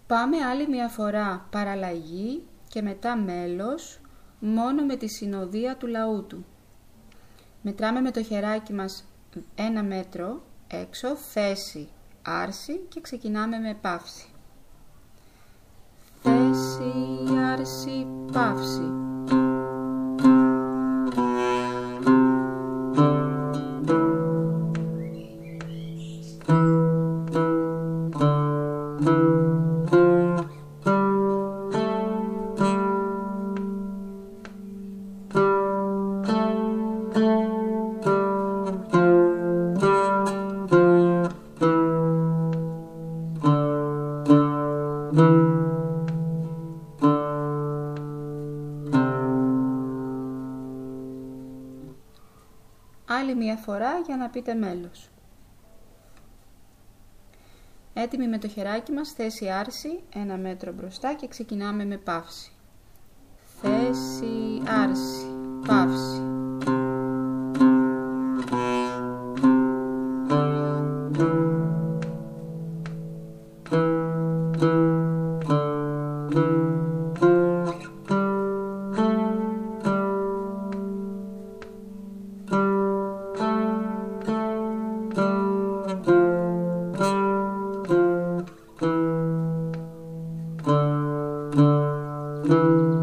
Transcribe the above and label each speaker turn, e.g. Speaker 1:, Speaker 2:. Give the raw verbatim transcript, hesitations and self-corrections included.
Speaker 1: Πάμε άλλη μια φορά παραλλαγή και μετά μέλος, μόνο με τη συνοδεία του λαού του. Μετράμε με το χεράκι μας ένα μέτρο έξω, θέση, άρση και ξεκινάμε με παύση. Θέση, άρση, παύση. Άλλη μία φορά για να πείτε μέλος. Έτοιμοι με το χεράκι μας, θέση άρση, ένα μέτρο μπροστά και ξεκινάμε με παύση. Θέση άρση, παύση. Thank you.